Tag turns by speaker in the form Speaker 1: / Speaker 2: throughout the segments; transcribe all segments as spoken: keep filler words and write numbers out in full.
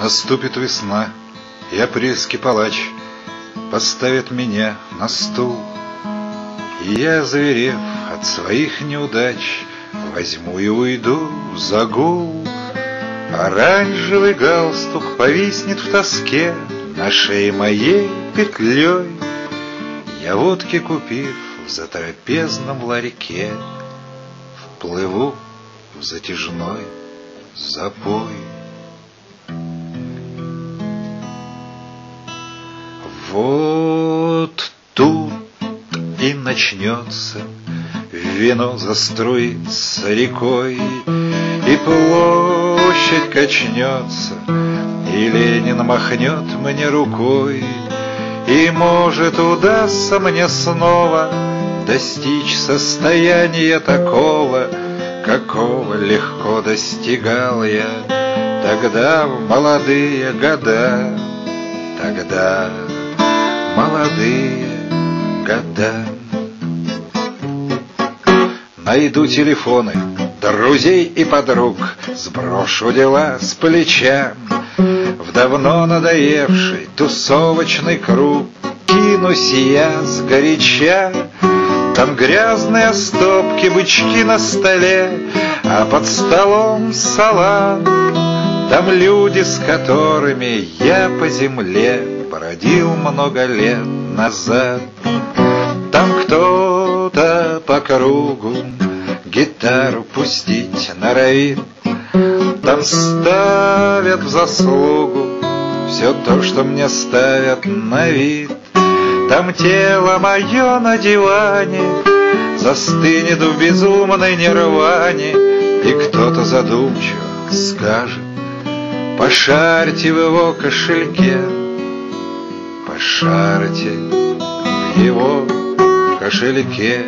Speaker 1: наступит весна, и апрельский палач поставит меня на стул, и я, заверев от своих неудач, возьму и уйду в загул. Оранжевый галстук повиснет в тоске на шее моей петлей. Я водки купив в затрапезном ларьке, вплыву в затяжной запой. Вот тут и начнется вино заструится рекой, и площадь качнется, и Ленин махнет мне рукой. И, может, удастся мне снова достичь состояния такого, какого легко достигал я тогда в молодые года, тогда молодые года. Найду телефоны друзей и подруг, сброшу дела с плеча, в давно надоевший тусовочный круг кинусь я сгоряча. Там грязные стопки, бычки на столе, а под столом салат. Там люди, с которыми я по земле бродил много лет назад. Там кто-то по кругу гитару пустить норовит. Там ставят в заслугу все то, что мне ставят на вид. Там тело мое на диване застынет в безумной нирване, и кто-то задумчиво скажет: пошарьте в его кошельке, пошарьте в его кошельке.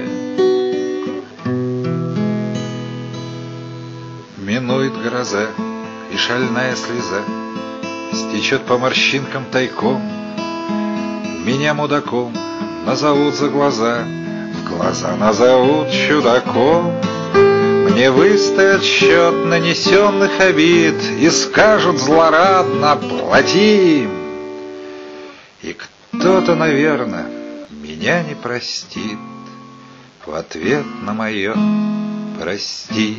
Speaker 1: Минует гроза, и шальная слеза стечет по морщинкам тайком. Меня мудаком назовут за глаза, в глаза назовут чудаком. Мне выставят счет нанесенных обид и скажут злорадно: плати им. И кто-то, наверное, меня не простит в ответ на мое «прости».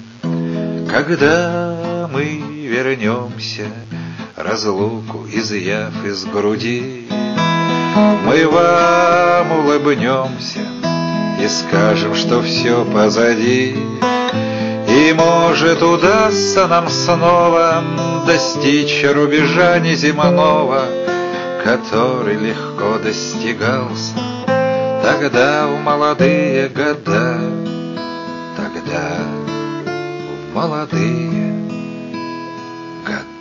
Speaker 1: Когда мы вернемся, разлуку изъяв из груди, мы вам улыбнемся и скажем, что все позади. И, может, удастся нам снова достичь рубежа неземного, который легко достигался тогда в молодые года, тогда в молодые года.